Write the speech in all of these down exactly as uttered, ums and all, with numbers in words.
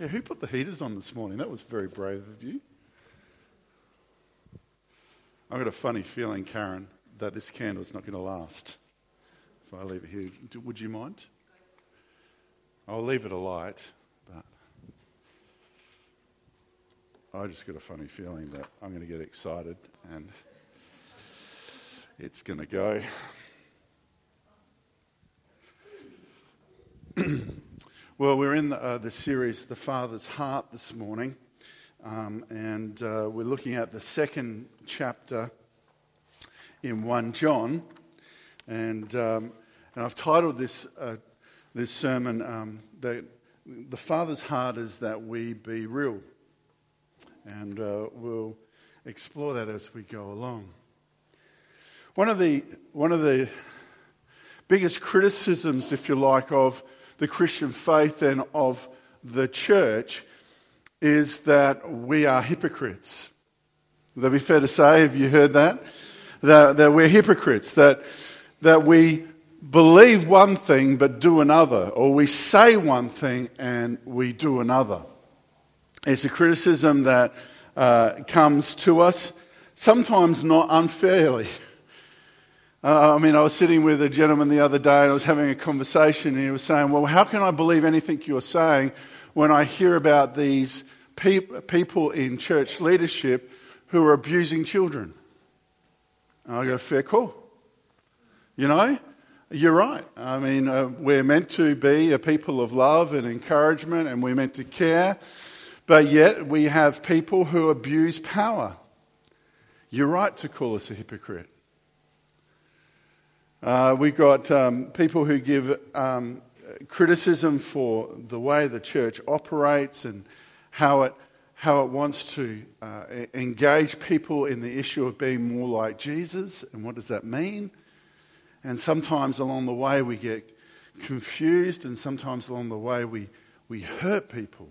Yeah, who put the heaters on this morning? That was very brave of you. I've got a funny feeling, Karen, that this candle's not going to last if I leave it here. Would you mind? I'll leave it alight, but I just got a funny feeling that I'm going to get excited and it's going to go. Well, we're in the, uh, the series, The Father's Heart, this morning, um, and uh, we're looking at the second chapter in First John, and um, and I've titled this uh, this sermon um, that the Father's Heart is that we be real, and uh, we'll explore that as we go along. One of the one of the biggest criticisms, if you like, of the Christian faith and of the church is that we are hypocrites. Would that be fair to say? Have you heard that? That, that we're hypocrites, that, that we believe one thing but do another, or we say one thing and we do another. It's a criticism that uh, comes to us, sometimes not unfairly. Uh, I mean, I was sitting with a gentleman the other day and I was having a conversation and he was saying, well, how can I believe anything you're saying when I hear about these pe- people in church leadership who are abusing children? And I go, fair call. You know, you're right. I mean, uh, we're meant to be a people of love and encouragement and we're meant to care, but yet we have people who abuse power. You're right to call us a hypocrite. Uh, we've got um, people who give um, criticism for the way the church operates and how it how it wants to uh, engage people in the issue of being more like Jesus, and what does that mean? And sometimes along the way we get confused, and sometimes along the way we, we hurt people.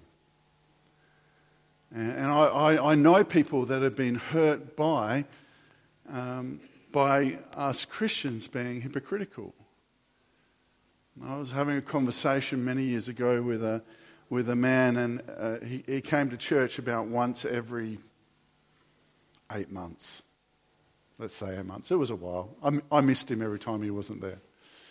And, and I, I, I know people that have been hurt by um, by us Christians being hypocritical. I was having a conversation many years ago with a with a man, and uh, he, he came to church about once every eight months. Let's say eight months. It was a while. I, I missed him every time he wasn't there.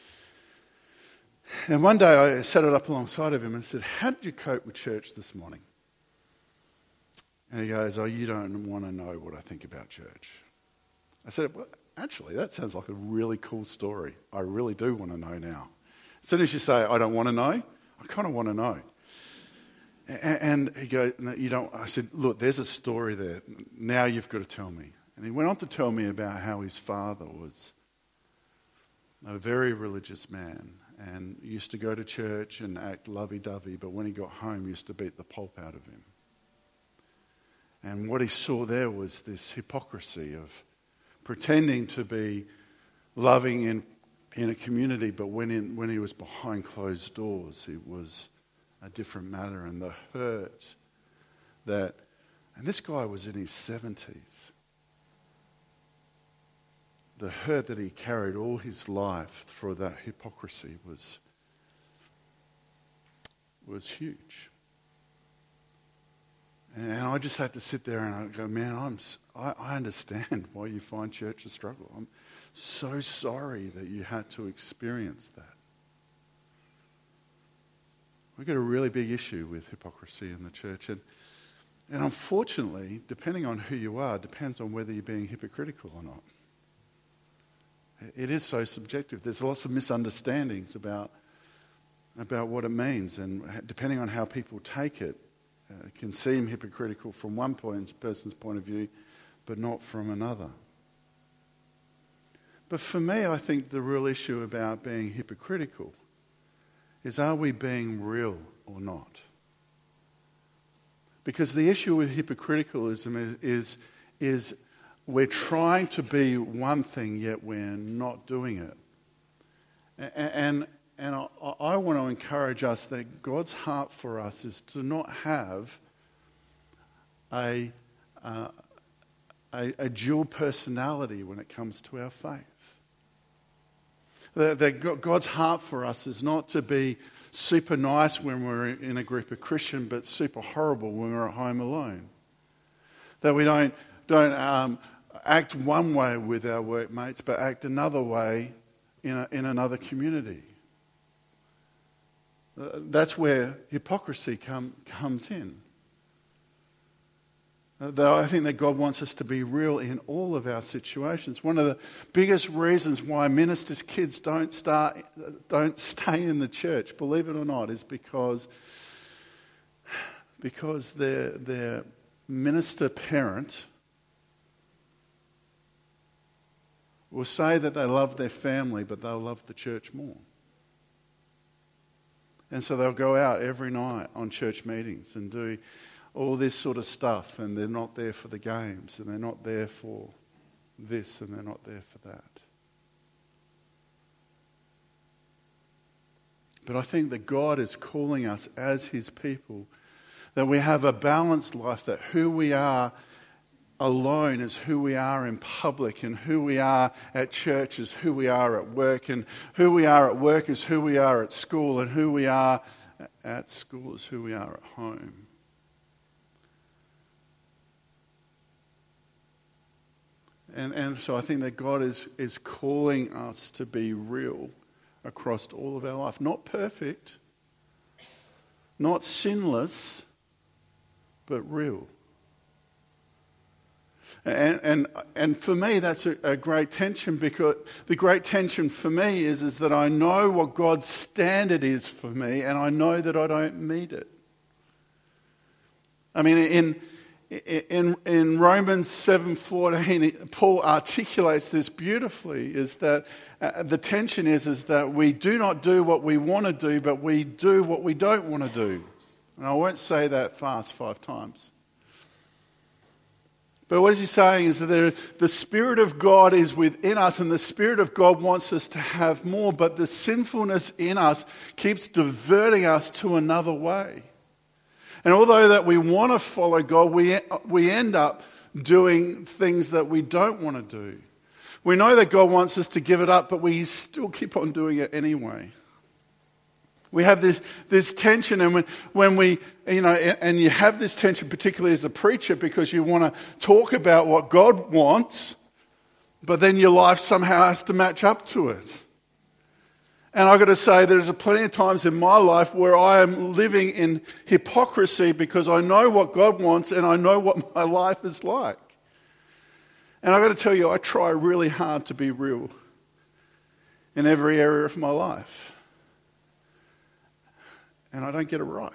And one day I sat it up alongside of him and said, how did you cope with church this morning? And he goes, oh, you don't want to know what I think about church. I said, well, actually, that sounds like a really cool story. I really do want to know now. As soon as you say, I don't want to know, I kind of want to know. And he goes, no, you don't. I said, look, there's a story there. Now you've got to tell me. And he went on to tell me about how his father was a very religious man and used to go to church and act lovey-dovey, but when he got home, used to beat the pulp out of him. And what he saw there was this hypocrisy of pretending to be loving in in a community, but when in, when he was behind closed doors, it was a different matter. And the hurt that, and this guy was in his seventies, the hurt that he carried all his life for that hypocrisy was was huge. And I just had to sit there and I go, man, I'm, I, I understand why you find church a struggle. I'm so sorry that you had to experience that. We've got a really big issue with hypocrisy in the church. And, and unfortunately, depending on who you are, depends on whether you're being hypocritical or not. It is so subjective. There's lots of misunderstandings about, about what it means. And depending on how people take it, Uh, it can seem hypocritical from one point, person's point of view, but not from another. But for me, I think the real issue about being hypocritical is, are we being real or not? Because the issue with hypocriticalism is, is, is we're trying to be one thing, yet we're not doing it. And, and And I, I want to encourage us that God's heart for us is to not have a, uh, a, a dual personality when it comes to our faith. That, that God's heart for us is not to be super nice when we're in a group of Christians, but super horrible when we're at home alone. That we don't, don't um, act one way with our workmates, but act another way in, a, in another community. That's where hypocrisy come, comes in. Though I think that God wants us to be real in all of our situations. One of the biggest reasons why ministers' kids don't start, don't stay in the church, believe it or not, is because, because their, their minister parent will say that they love their family, but they'll love the church more. And so they'll go out every night on church meetings and do all this sort of stuff, and they're not there for the games, and they're not there for this, and they're not there for that. But I think that God is calling us as his people, that we have a balanced life, that who we are alone is who we are in public, and who we are at church is who we are at work, and who we are at work is who we are at school, and who we are at school is who we are at home. And, and so I think that God is, is calling us to be real across all of our life. Not perfect, not sinless, but real. And, and, and for me, that's a, a great tension, because the great tension for me is, is that I know what God's standard is for me, and I know that I don't meet it. I mean, in... In, in Romans seven fourteen, Paul articulates this beautifully, is that uh, the tension is, is that we do not do what we want to do, but we do what we don't want to do. And I won't say that fast five times. But what is he saying is that there, the Spirit of God is within us, and the Spirit of God wants us to have more, but the sinfulness in us keeps diverting us to another way. And although that we want to follow God, we, we end up doing things that we don't want to do. We know that God wants us to give it up, but we still keep on doing it anyway. We have this, this tension, and when, when we, you know, and you have this tension particularly as a preacher, because you want to talk about what God wants, but then your life somehow has to match up to it. And I've got to say, there's plenty of times in my life where I am living in hypocrisy, because I know what God wants and I know what my life is like. And I've got to tell you, I try really hard to be real in every area of my life. And I don't get it right.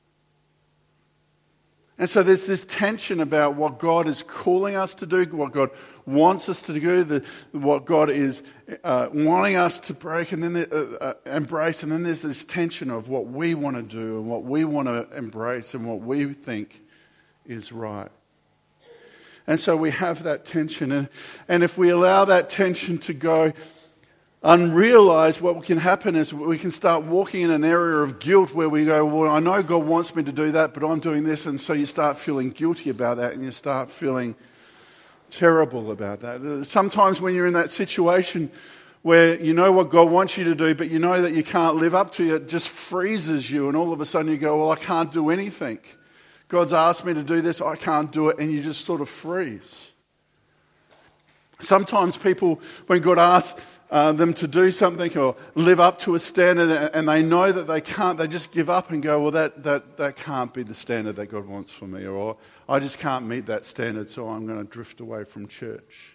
And so there's this tension about what God is calling us to do, what God wants us to do, the, what God is uh, wanting us to break and then the, uh, uh, embrace. And then there's this tension of what we want to do and what we want to embrace and what we think is right. And so we have that tension. And, and if we allow that tension to go unrealized, what can happen is we can start walking in an area of guilt where we go, well, I know God wants me to do that, but I'm doing this. And so you start feeling guilty about that, and you start feeling terrible about that. Sometimes when you're in that situation where you know what God wants you to do, but you know that you can't live up to it, it just freezes you, and all of a sudden you go, well, I can't do anything. God's asked me to do this, I can't do it, and you just sort of freeze. Sometimes people, when God asks uh, them to do something or live up to a standard, and they know that they can't, they just give up and go, well, that, that, that can't be the standard that God wants for me, or I just can't meet that standard, so I'm going to drift away from church.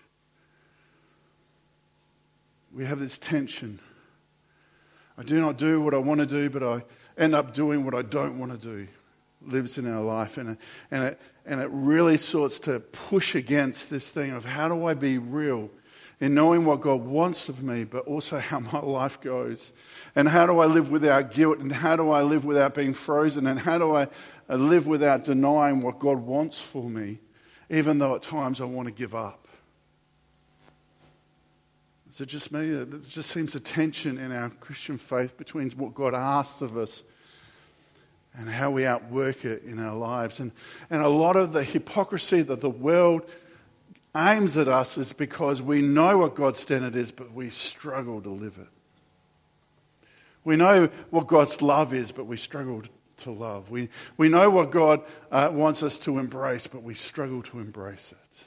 We have this tension. I do not do what I want to do, but I end up doing what I don't want to do. Lives in our life, and it, and it and it really sorts to push against this thing of how do I be real in knowing what God wants of me, but also how my life goes, and how do I live without guilt, and how do I live without being frozen, and how do I live without denying what God wants for me, even though at times I want to give up. Is it just me? It just seems a tension in our Christian faith between what God asks of us and how we outwork it in our lives. And, and a lot of the hypocrisy that the world aims at us is because we know what God's standard is, but we struggle to live it. We know what God's love is, but we struggle to love. We, we know what God uh, wants us to embrace, but we struggle to embrace it.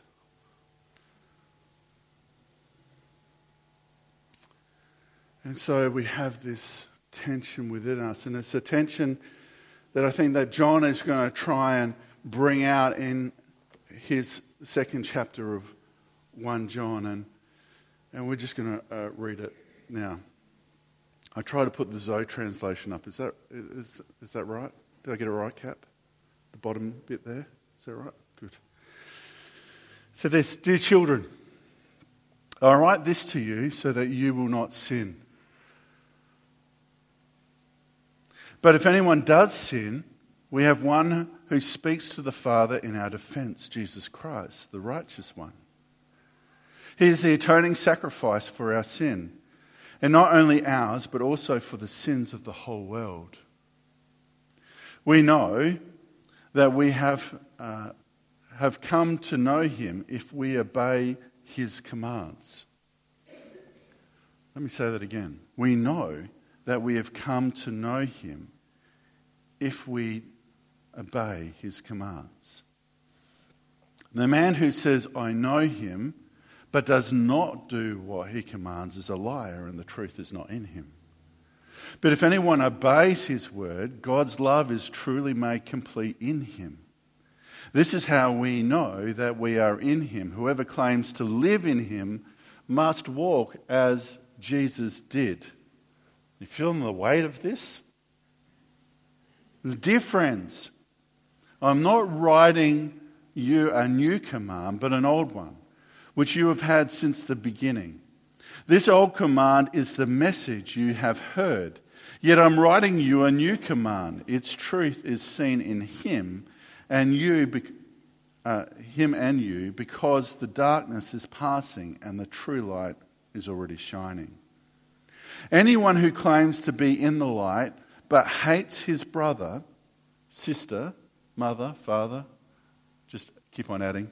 And so we have this tension within us, and it's a tension that I think that John is going to try and bring out in his second chapter of First John, and and we're just going to uh, read it now. I try to put the Zoe translation up. Is that is is that right? Did I get it right, Cap? The bottom bit there? Is that right? Good. So this, dear children, I write this to you so that you will not sin. But if anyone does sin, we have one who speaks to the Father in our defense, Jesus Christ, the righteous one. He is the atoning sacrifice for our sin, and not only ours, but also for the sins of the whole world. We know that we have, uh, have come to know him if we obey his commands. Let me say that again. We know that we have come to know him if we obey his commands. The man who says, I know him, but does not do what he commands is a liar, and the truth is not in him. But if anyone obeys his word, God's love is truly made complete in him. This is how we know that we are in him. Whoever claims to live in him must walk as Jesus did. You feeling the weight of this? Dear friends, I'm not writing you a new command, but an old one, which you have had since the beginning. This old command is the message you have heard. Yet I'm writing you a new command. Its truth is seen in him and you, uh, him and you, because the darkness is passing and the true light is already shining. Anyone who claims to be in the light but hates his brother, sister, mother, father, just keep on adding,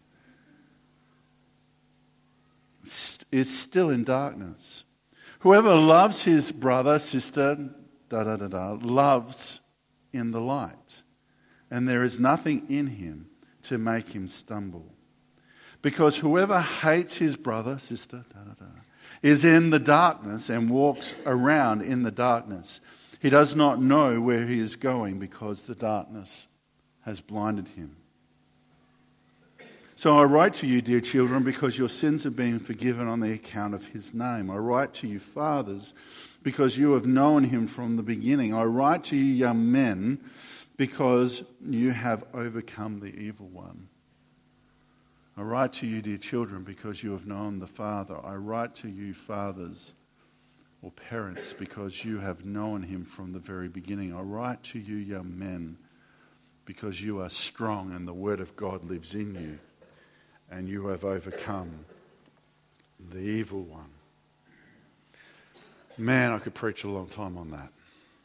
is still in darkness. Whoever loves his brother, sister, da da da da, loves in the light, and there is nothing in him to make him stumble. Because whoever hates his brother, sister, da da da, is in the darkness and walks around in the darkness. He does not know where he is going because the darkness has blinded him. So I write to you, dear children, because your sins have been forgiven on the account of his name. I write to you, fathers, because you have known him from the beginning. I write to you, young men, because you have overcome the evil one. I write to you, dear children, because you have known the Father. I write to you, fathers or parents, because you have known him from the very beginning. I write to you, young men, because you are strong and the word of God lives in you, and you have overcome the evil one. Man, I could preach a long time on that.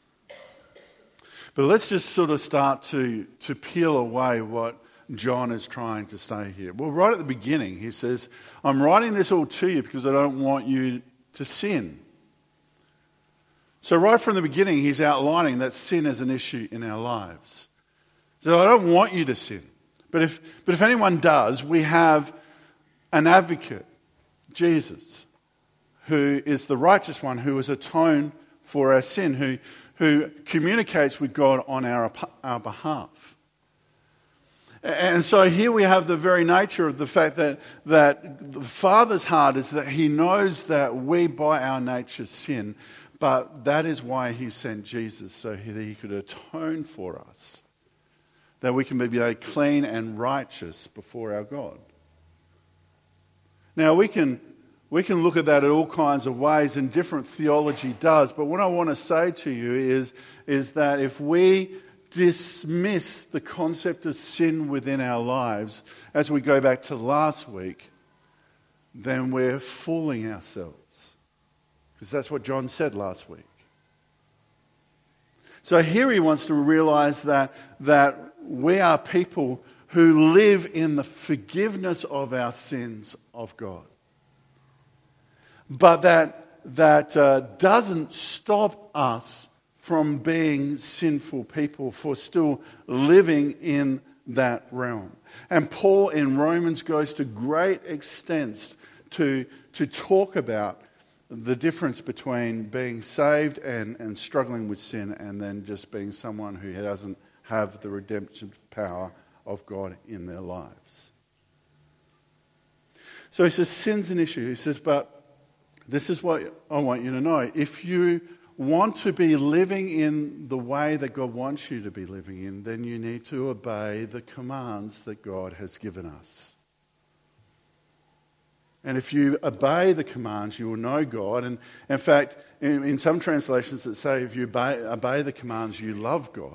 But let's just sort of start to, to peel away what John is trying to say here. Well, right at the beginning, he says, I'm writing this all to you because I don't want you to sin. So right from the beginning, he's outlining that sin is an issue in our lives. So I don't want you to sin. But if, but if anyone does, we have an advocate, Jesus, who is the righteous one, who has atoned for our sin, who, who communicates with God on our, our behalf. And so here we have the very nature of the fact that, that the Father's heart is that he knows that we by our nature sin, but that is why he sent Jesus, so that he could atone for us, that we can be made clean and righteous before our God. Now we can we can look at that in all kinds of ways, and different theology does, but what I want to say to you is, is that if we dismiss the concept of sin within our lives, as we go back to last week, then we're fooling ourselves. Because that's what John said last week. So here he wants to realize that, that we are people who live in the forgiveness of our sins of God. But that that uh, doesn't stop us from being sinful people, for still living in that realm. And Paul in Romans goes to great extents to, to talk about the difference between being saved and, and struggling with sin, and then just being someone who doesn't have the redemptive power of God in their lives. So he says, sin's an issue. He says, but this is what I want you to know. If you want to be living in the way that God wants you to be living in, then you need to obey the commands that God has given us. And if you obey the commands, you will know God. And in fact, in, in some translations that say if you obey, obey the commands, you love God.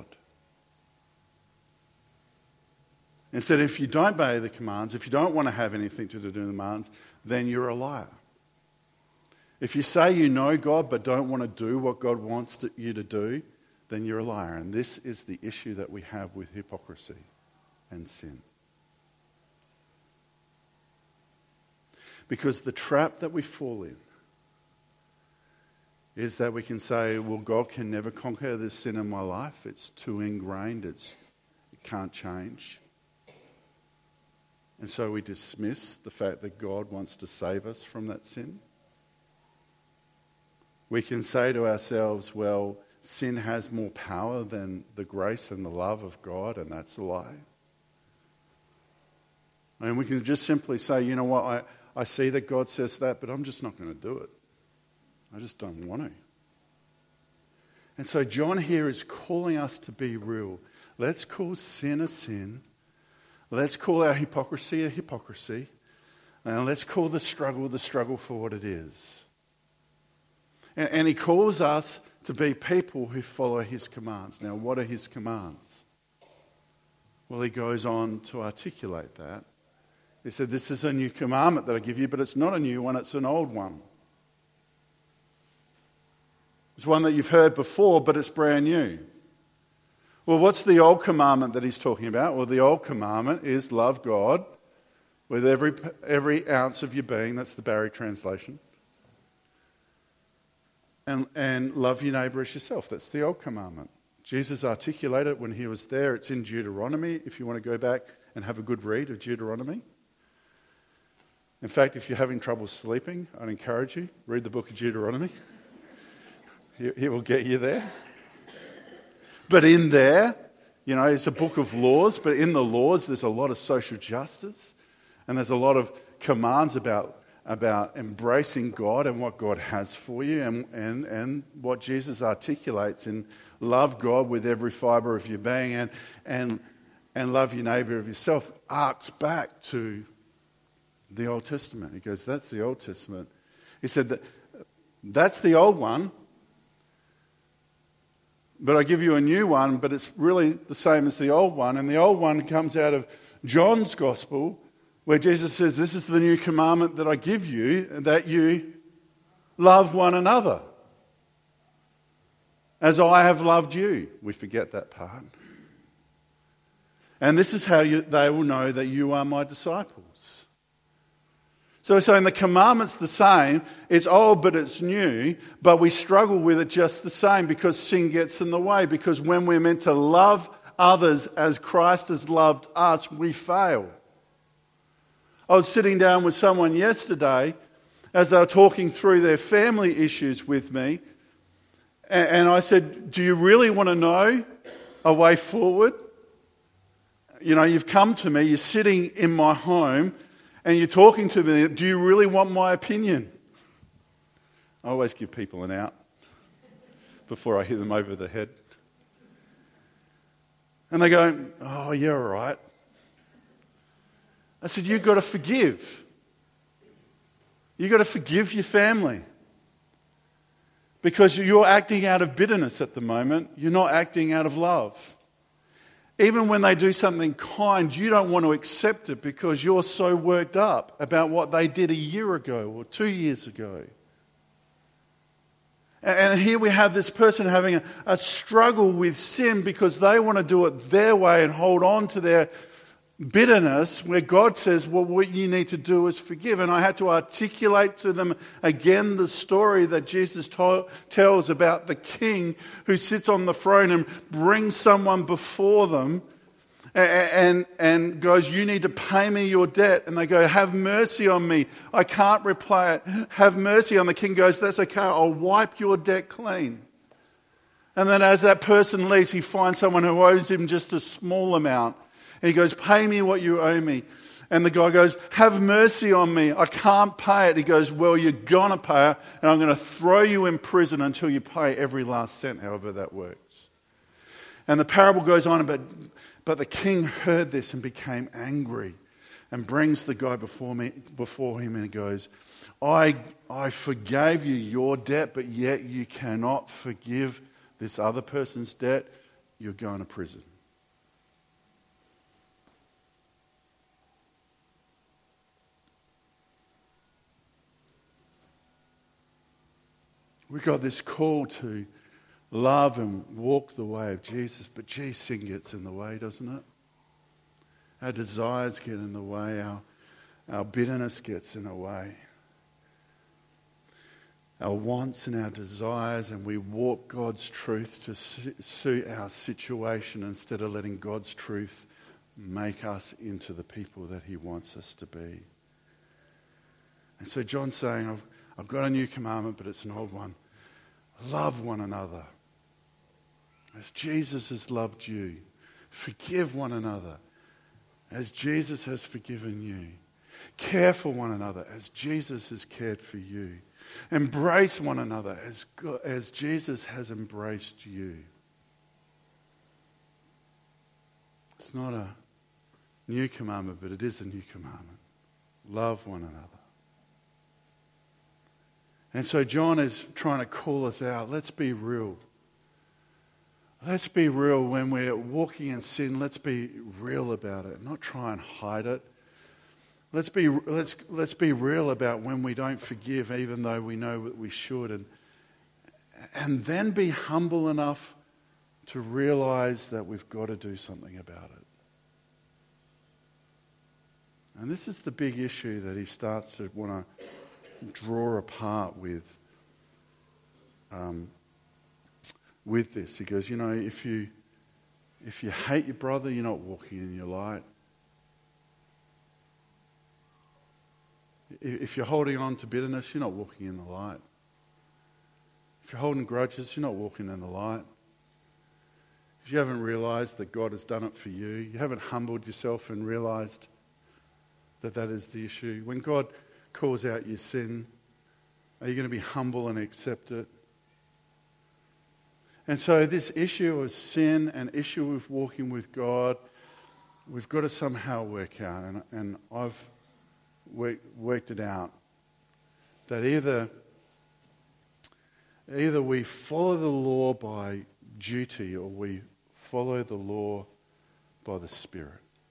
Instead, if you don't obey the commands, if you don't want to have anything to do with the commands, then you're a liar. If you say you know God but don't want to do what God wants to, you to do, then you're a liar. And this is the issue that we have with hypocrisy and sin. Because the trap that we fall in is that we can say, well, God can never conquer this sin in my life. It's too ingrained. It's, it can't change. And so we dismiss the fact that God wants to save us from that sin. We can say to ourselves, well, sin has more power than the grace and the love of God, and that's a lie. And we can just simply say, you know what, I, I see that God says that, but I'm just not going to do it. I just don't want to. And so John here is calling us to be real. Let's call sin a sin. Let's call our hypocrisy a hypocrisy. And let's call the struggle the struggle for what it is. And, and he calls us to be people who follow his commands. Now, what are his commands? Well, he goes on to articulate that. He said, this is a new commandment that I give you, but it's not a new one, it's an old one. It's one that you've heard before, but it's brand new. Well, what's the old commandment that he's talking about? Well, the old commandment is love God with every every ounce of your being. That's the Barry translation. And, and love your neighbour as yourself. That's the old commandment. Jesus articulated it when he was there. It's in Deuteronomy, if you want to go back and have a good read of Deuteronomy. In fact, if you're having trouble sleeping, I'd encourage you, read the book of Deuteronomy. He will get you there. But in there, you know, it's a book of laws, but in the laws there's a lot of social justice, and there's a lot of commands about, about embracing God and what God has for you, and, and, and what Jesus articulates in love God with every fibre of your being, and, and, and love your neighbour of yourself, arcs back to the Old Testament. He goes, that's the Old Testament. He said, that that's the old one, but I give you a new one, but it's really the same as the old one. And the old one comes out of John's Gospel, where Jesus says, this is the new commandment that I give you, that you love one another as I have loved you. We forget that part. And this is how you, they will know that you are my disciples. So we're saying the commandment's the same, it's old but it's new, but we struggle with it just the same because sin gets in the way. Because when we're meant to love others as Christ has loved us, we fail. I was sitting down with someone yesterday as they were talking through their family issues with me, and I said, do you really want to know a way forward? You know, you've come to me, you're sitting in my home, and you're talking to me, do you really want my opinion? I always give people an out before I hit them over the head. And they go, oh, yeah, all right. I said, you've got to forgive. You've got to forgive your family. Because you're acting out of bitterness at the moment. You're not acting out of love. Even when they do something kind, you don't want to accept it because you're so worked up about what they did a year ago or two years ago. And here we have this person having a, a struggle with sin because they want to do it their way and hold on to their bitterness where God says, well, what you need to do is forgive. And I had to articulate to them again the story that Jesus to- tells about the king who sits on the throne and brings someone before them and, and, and goes, you need to pay me your debt. And they go, have mercy on me. I can't repay it. Have mercy on. The king goes, that's okay. I'll wipe your debt clean. And then as that person leaves, he finds someone who owes him just a small amount. And he goes, pay me what you owe me. And the guy goes, have mercy on me. I can't pay it. He goes, well, you're going to pay it, and I'm going to throw you in prison until you pay every last cent, however that works. And the parable goes on, but, but the king heard this and became angry and brings the guy before me, before him and goes, I, I forgave you your debt, but yet you cannot forgive this other person's debt. You're going to prison. We've got this call to love and walk the way of Jesus, but gee, sin gets in the way, doesn't it? Our desires get in the way, our, our bitterness gets in the way. Our wants and our desires, and we warp God's truth to suit our situation instead of letting God's truth make us into the people that he wants us to be. And so John's saying, I've I've got a new commandment, but it's an old one. Love one another. As Jesus has loved you. Forgive one another. As Jesus has forgiven you. Care for one another as Jesus has cared for you. Embrace one another as, God, as Jesus has embraced you. It's not a new commandment, but it is a new commandment. Love one another. And so John is trying to call us out. Let's be real. Let's be real when we're walking in sin. Let's be real about it, not try and hide it. Let's be let's let's be real about when we don't forgive, even though we know that we should, and and then be humble enough to realize that we've got to do something about it. And this is the big issue that he starts to want to draw apart with um, with this. He goes, you know, if you if you hate your brother, you're not walking in your light. If you're holding on to bitterness, you're not walking in the light. If you're holding grudges, you're not walking in the light. If you haven't realised that God has done it for you, you haven't humbled yourself and realised that that is the issue. When God calls out your sin, are you going to be humble and accept it? And so this issue of sin and issue of walking with God, we've got to somehow work out, and, and I've work, worked it out, that either, either we follow the law by duty or we follow the law by the Spirit.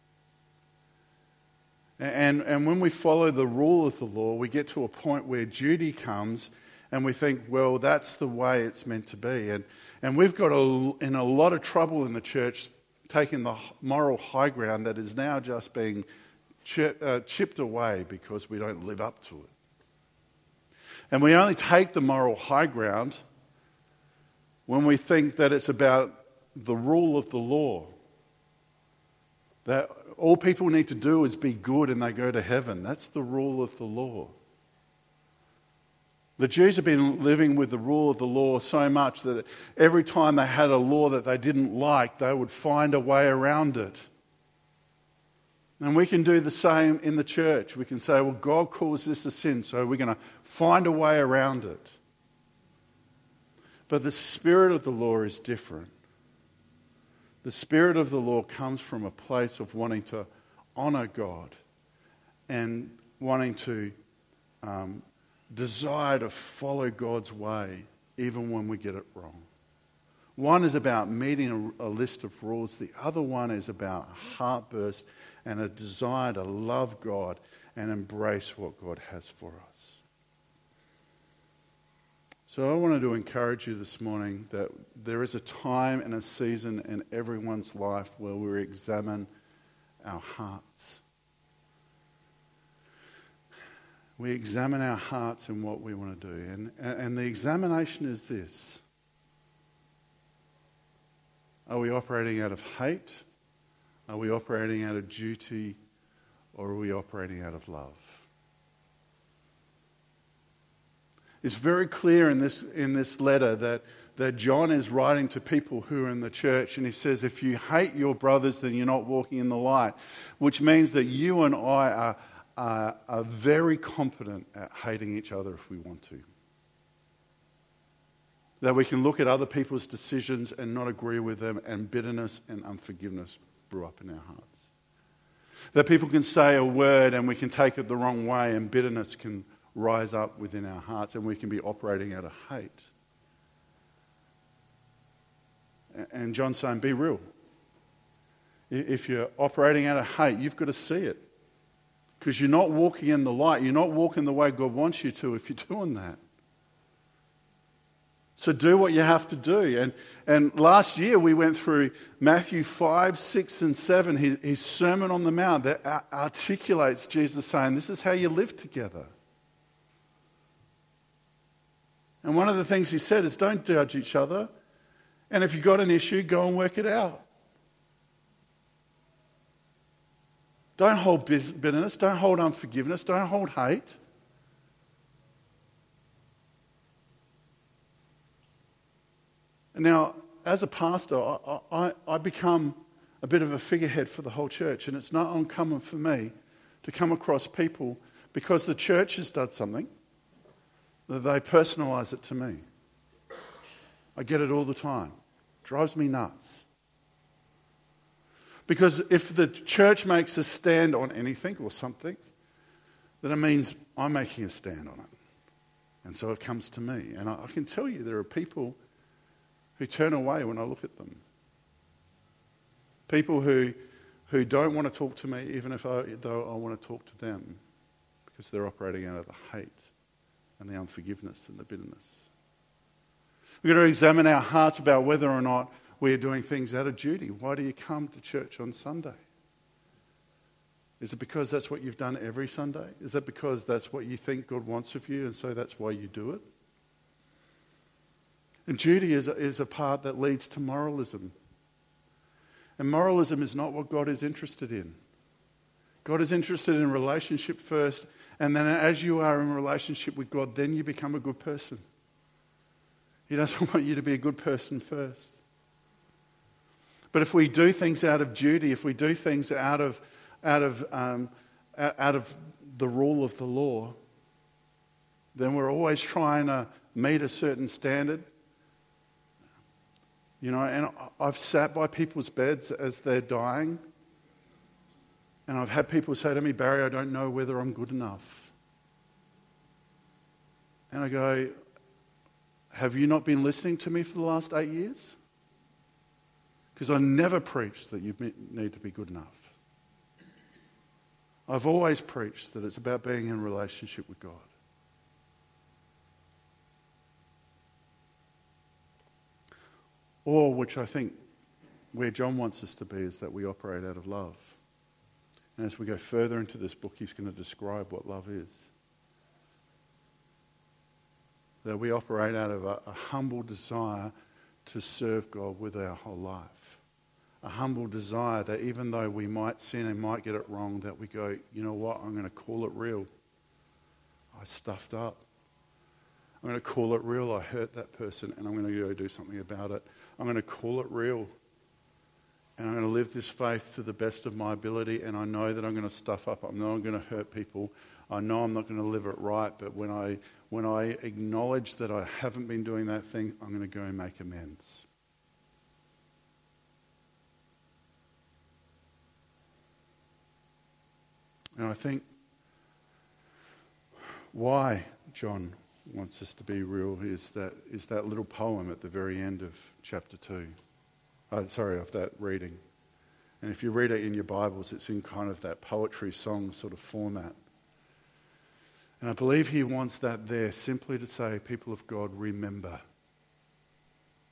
And, and when we follow the rule of the law, we get to a point where duty comes and we think, well, that's the way it's meant to be. And, and we've got a, in a lot of trouble in the church taking the moral high ground that is now just being chip, uh, chipped away because we don't live up to it. And we only take the moral high ground when we think that it's about the rule of the law. That all people need to do is be good and they go to heaven. That's the rule of the law. The Jews have been living with the rule of the law so much that every time they had a law that they didn't like, they would find a way around it. And we can do the same in the church. We can say, well, God calls this a sin, so we're going to find a way around it. But the spirit of the law is different. The spirit of the law comes from a place of wanting to honour God and wanting to um, desire to follow God's way even when we get it wrong. One is about meeting a, a list of rules. The other one is about a heartburst and a desire to love God and embrace what God has for us. So I wanted to encourage you this morning that there is a time and a season in everyone's life where we examine our hearts. We examine our hearts and what we want to do. And, and the examination is this. Are we operating out of hate? Are we operating out of duty? Or are we operating out of love? It's very clear in this, in this letter that, that John is writing to people who are in the church, and he says, if you hate your brothers, then you're not walking in the light, which means that you and I are, are, are very competent at hating each other if we want to. That we can look at other people's decisions and not agree with them, and bitterness and unforgiveness brew up in our hearts. That people can say a word and we can take it the wrong way, and bitterness can rise up within our hearts, and we can be operating out of hate. And John's saying, be real. If you're operating out of hate, you've got to see it. Because you're not walking in the light. You're not walking the way God wants you to if you're doing that. So do what you have to do. And, and last year we went through Matthew five, six and seven, his, his Sermon on the Mount that articulates Jesus saying, this is how you live together. And one of the things he said is don't judge each other. And if you've got an issue, go and work it out. Don't hold bitterness. Don't hold unforgiveness. Don't hold hate. And now, as a pastor, I, I, I become a bit of a figurehead for the whole church. And it's not uncommon for me to come across people, because the church has done something, that they personalise it to me. I get it all the time. Drives me nuts. Because if the church makes a stand on anything or something, then it means I'm making a stand on it. And so it comes to me. And I, I can tell you there are people who turn away when I look at them. People who who don't want to talk to me even if I, though I want to talk to them, because they're operating out of the hate and the unforgiveness and the bitterness. We've got to examine our hearts about whether or not we're doing things out of duty. Why do you come to church on Sunday? Is it because that's what you've done every Sunday? Is that because that's what you think God wants of you and so that's why you do it? And duty is a, is a part that leads to moralism. And moralism is not what God is interested in. God is interested in relationship first, and then as you are in relationship with God, then you become a good person. He doesn't want you to be a good person first. But if we do things out of duty, if we do things out of out of um, out of the rule of the law, then we're always trying to meet a certain standard. You know, and I've sat by people's beds as they're dying, and I've had people say to me, Barry, I don't know whether I'm good enough. And I go, have you not been listening to me for the last eight years? Because I never preached that you need to be good enough. I've always preached that it's about being in relationship with God. Or, which I think where John wants us to be, is that we operate out of love. And as we go further into this book, he's going to describe what love is. That we operate out of a, a humble desire to serve God with our whole life. A humble desire that even though we might sin and might get it wrong, that we go, you know what, I'm going to call it real. I stuffed up. I'm going to call it real. I hurt that person and I'm going to go do something about it. I'm going to call it real. And I'm going to live this faith to the best of my ability, and I know that I'm going to stuff up. I know I'm going to hurt people. I know I'm not going to live it right, but when I when I acknowledge that I haven't been doing that thing, I'm going to go and make amends. And I think why John wants us to be real is that is that little poem at the very end of chapter two. Oh, sorry, of that reading. And if you read it in your Bibles, it's in kind of that poetry song sort of format. And I believe he wants that there simply to say, people of God, remember.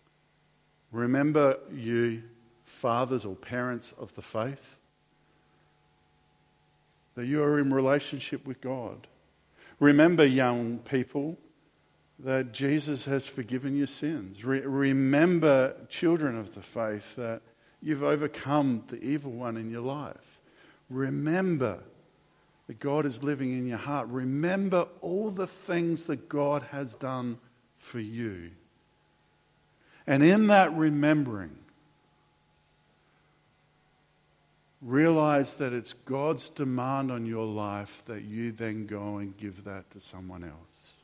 Remember, you fathers or parents of the faith. that you are in relationship with God. Remember, young people, that Jesus has forgiven your sins. Re- remember, children of the faith, that you've overcome the evil one in your life. Remember that God is living in your heart. Remember all the things that God has done for you. And in that remembering, realize that it's God's demand on your life that you then go and give that to someone else.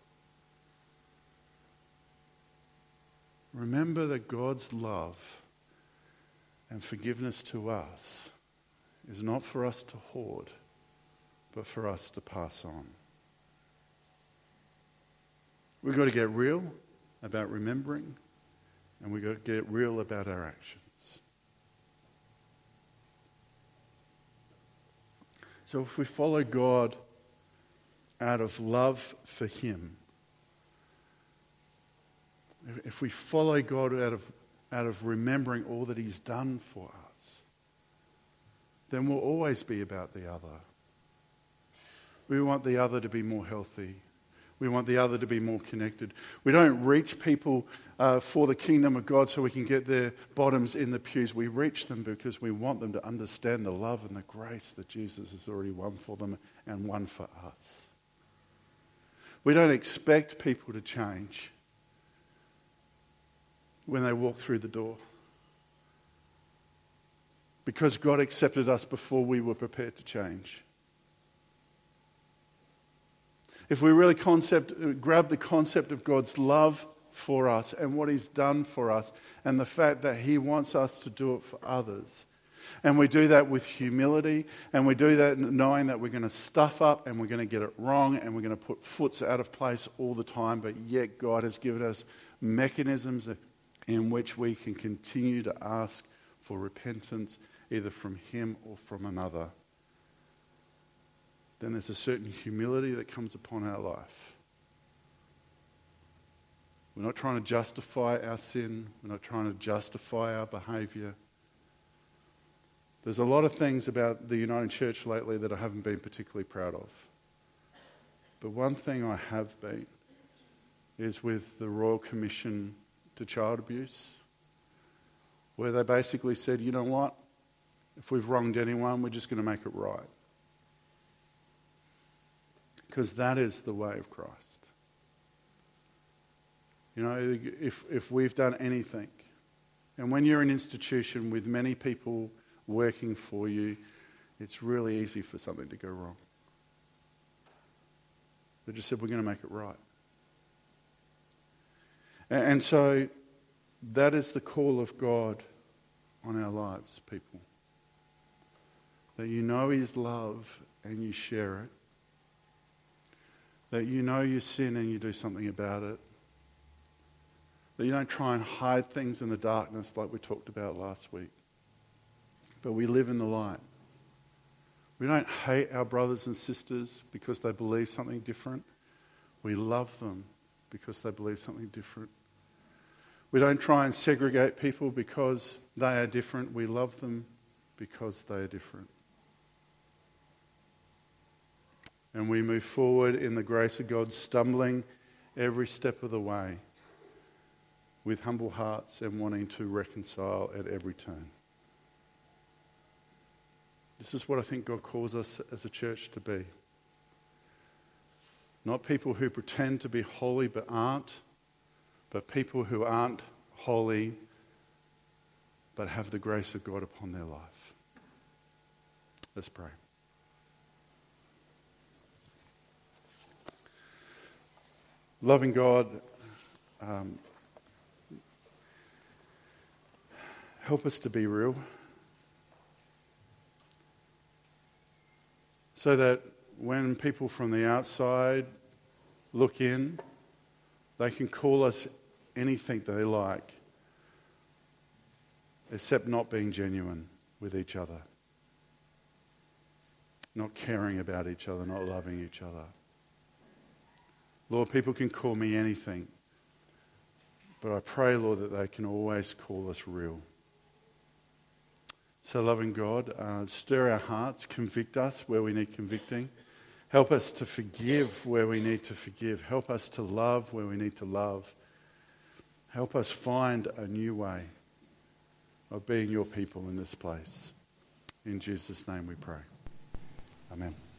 Remember that God's love and forgiveness to us is not for us to hoard, but for us to pass on. We've got to get real about remembering, and we've got to get real about our actions. So if we follow God out of love for Him, if we follow God out of, out of remembering all that He's done for us, then we'll always be about the other. We want the other to be more healthy. We want the other to be more connected. We don't reach people uh, for the kingdom of God so we can get their bottoms in the pews. We reach them because we want them to understand the love and the grace that Jesus has already won for them and won for us. We don't expect people to change when they walk through the door, because God accepted us before we were prepared to change. If we really concept, grab the concept of God's love for us and what He's done for us and the fact that He wants us to do it for others, and we do that with humility, and we do that knowing that we're going to stuff up and we're going to get it wrong and we're going to put foots out of place all the time, but yet God has given us mechanisms in which we can continue to ask for repentance, either from Him or from another, then there's a certain humility that comes upon our life. We're not trying to justify our sin. We're not trying to justify our behaviour. There's a lot of things about the United Church lately that I haven't been particularly proud of. But one thing I have been is with the Royal Commission to Child Abuse, where they basically said, you know what, if we've wronged anyone, we're just going to make it right. Because that is the way of Christ. You know, if if we've done anything, and when you're an institution with many people working for you, it's really easy for something to go wrong. They just said, we're going to make it right. And so that is the call of God on our lives, people. That you know His love and you share it. That you know your sin and you do something about it. That you don't try and hide things in the darkness like we talked about last week. But we live in the light. We don't hate our brothers and sisters because they believe something different. We love them because they believe something different. We don't try and segregate people because they are different. We love them because they are different. And we move forward in the grace of God, stumbling every step of the way with humble hearts and wanting to reconcile at every turn. This is what I think God calls us as a church to be. Not people who pretend to be holy but aren't, but people who aren't holy but have the grace of God upon their life. Let's pray. Loving God, um, help us to be real so that when people from the outside look in, they can call us anything they like, except not being genuine with each other, not caring about each other, not loving each other. Lord, people can call me anything, but I pray, Lord, that they can always call us real. So, loving God, uh, stir our hearts, convict us where we need convicting. Help us to forgive where we need to forgive. Help us to love where we need to love. Help us find a new way of being your people in this place. In Jesus' name we pray. Amen.